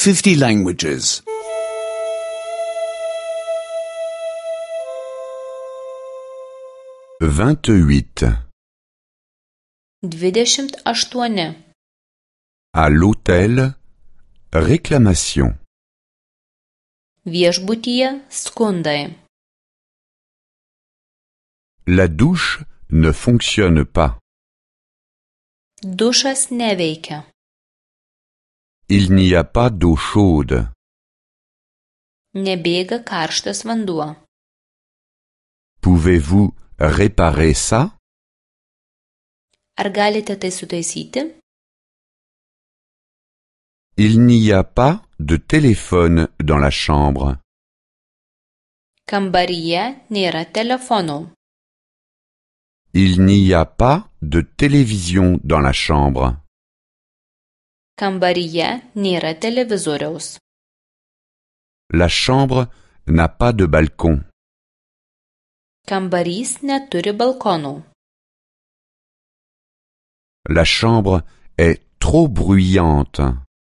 50 languages. 28. 28. À l'hôtel, réclamation. Viešbutyje skundai. La douche ne fonctionne pas. Dušas neveikia. Il n'y a pas d'eau chaude. Nebėga karštas vanduo. Pouvez-vous réparer ça? Ar galite tai sutaisyti? Il n'y a pas de téléphone dans la chambre. Kambaryje nėra telefonų. Il n'y a pas de télévision dans la chambre. Kambaryje nėra televizoriaus. La chambre n'a pas de balcon. Kambarys neturi balkonų. La chambre est trop bruyante.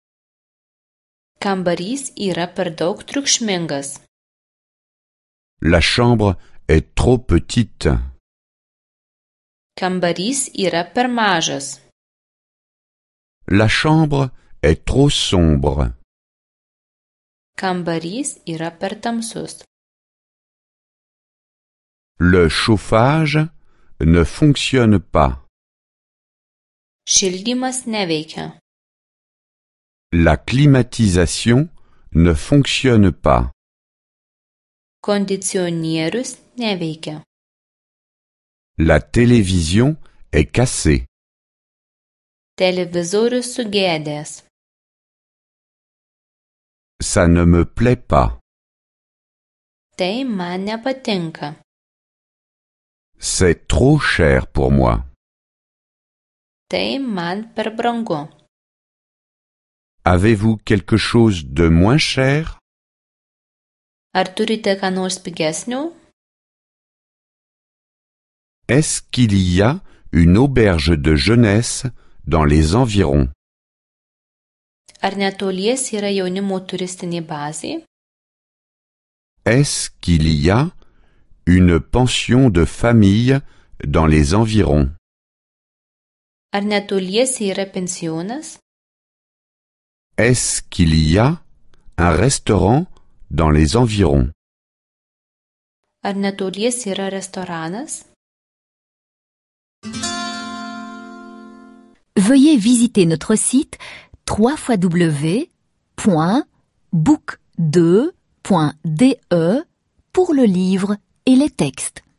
Kambarys yra per daug triukšmingas. La chambre est trop petite. Kambarys yra per mažas. La chambre est trop sombre. Kambarys yra per tamsus. Le chauffage ne fonctionne pas. Šildymas neveikia. La climatisation ne fonctionne pas. Kondicionierius neveikia. La télévision est cassée. Televizorius sugedęs. Ça ne me plaît pas. Tai man nepatinka. C'est trop cher pour moi. Tai man per brangu. Avez-vous quelque chose de moins cher? Ar turite ką nors pigesnių? Est-ce qu'il y a une auberge de jeunesse dans les environs? Ar netoliese yra jaunimo turistinė bazė? Est-ce qu'il y a une pension de famille dans les environs? Ar netoliese yra pensionas? Est-ce qu'il y a un restaurant dans les environs? Ar netoliese yra restoranas? Veuillez visiter notre site www.book2.de pour le livre et les textes.